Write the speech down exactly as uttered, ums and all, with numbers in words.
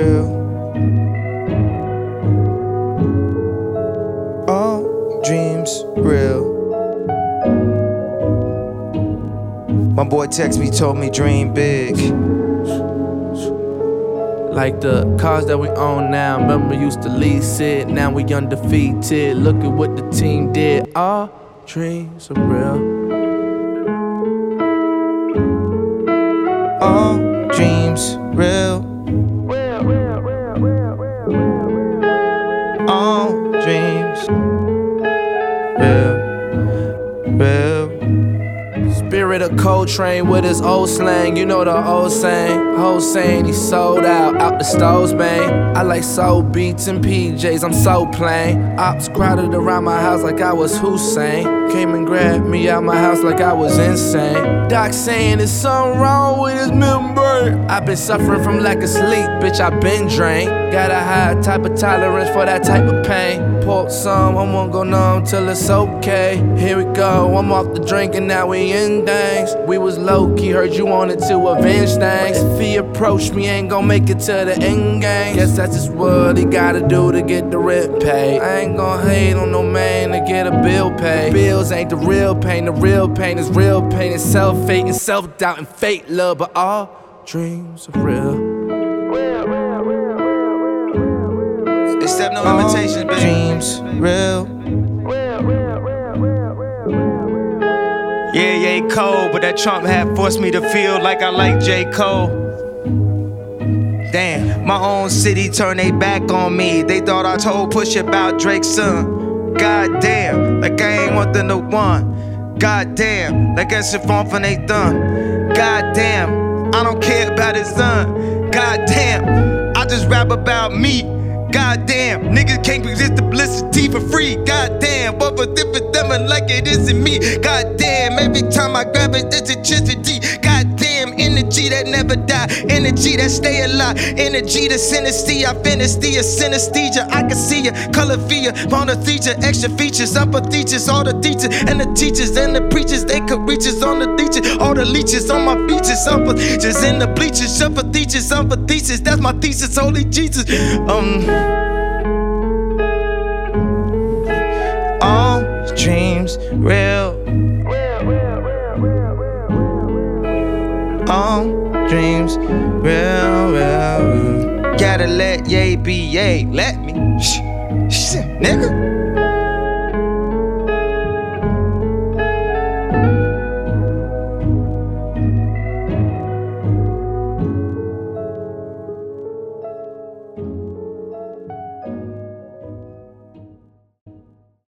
real. All dreams real. My boy text me, told me dream big. Like the cars that we own now, remember used to lease it, now we undefeated. Look at what the team did, our dreams are real. All dreams real. All dreams real, real. Spirit of Coltrane with his old slang, you know the old saying. Whole saying he sold out, out the stores, man. I like soul beats and P Js, I'm so plain. Ops crowded around my house like I was Hussein. Came and grabbed me out my house like I was insane. Doc saying there's something wrong with his membrane. I've been suffering from lack of sleep, bitch, I been drained. Got a high type of tolerance for that type of pain. Pour some, I won't go numb till it's okay. Here we go, I'm off the drink and now we in things. We was low-key, heard you wanted to avenge things. If he approached me, ain't gon' make it to the end game. Guess that's just what he gotta do to get the rent paid. I ain't gon' hate on no man to get a bill paid. Bills ain't the real pain, the real pain is real pain. It's self-hate and self-doubt and fake love, but all dreams are real. Accept no limitations, baby. Dreams real. Yeah, yeah, cold, but that Trump hat forced me to feel like I like J. Cole. Damn, my own city turned they back on me. They thought I told Push about Drake's son. God damn, like I ain't want them to one. God damn, like I should fall for they done. God damn, I don't care about his son. God damn, I just rap about me. God damn, niggas can't resist the publicity for free. God damn, what was different them like it isn't me. God damn, every time I grab it, it's electricity. God damn, energy that never die, energy that stay alive, energy to synesthesia. I finish the synesthesia. I can see ya, color via, monothesia, extra features, upper features, all the teachers and the teachers and the preachers. They could reach us on the teachers, all the leeches on my features, upper features in the bleachers, upper teachers, upper thesis. That's my thesis, holy Jesus. Um. All dreams real. All dreams real, real, real. Gotta let yay be yay. Let me. Shh, shh, nigga.